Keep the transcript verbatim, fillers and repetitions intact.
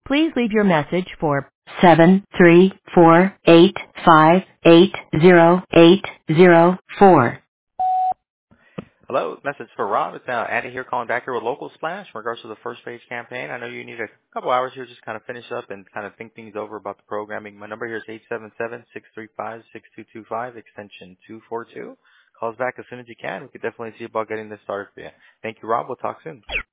Please leave your message for seven three four eight five eight zero eight zero four. Hello, message for Rob. It's uh, Andy here calling back here with Local Splash in regards to the first page campaign. I know you need a couple hours here just kind of finish up and kind of think things over about the programming. My number here is eight seven seven, six three five, six two two five, extension two four two. Call us back as soon as you can. We could definitely see about getting this started for you. Thank you, Rob. We'll talk soon.